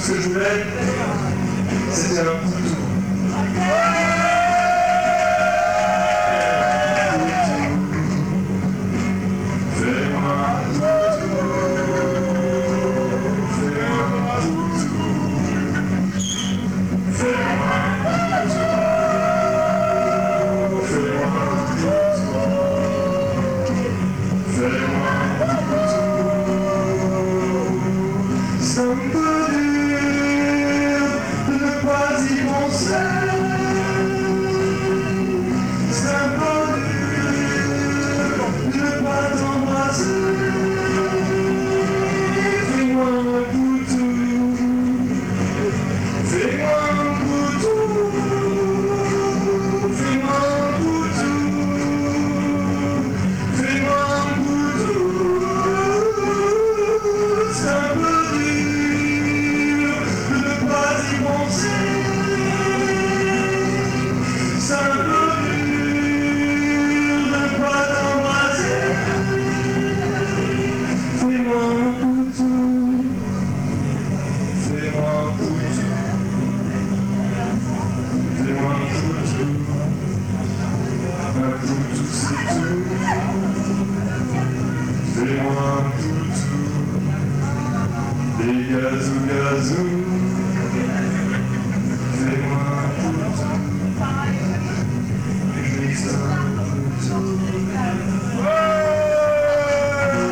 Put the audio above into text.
Ce que je voulais, c'était un couteau. Ça me peut dur de ne pas y penser. Ça me peut dur de ne pas t'embrasser. Fais-moi un couteau. Fais-moi un couteau. Fais-moi un couteau. Fais-moi un couteau. Ça me ça me dur de pas t'embrasser. Fais-moi un couteau. Fais-moi un couteau. Fais-moi un couteau. Un couteau c'est tout. Fais-moi un couteau. Des gazous, gazous.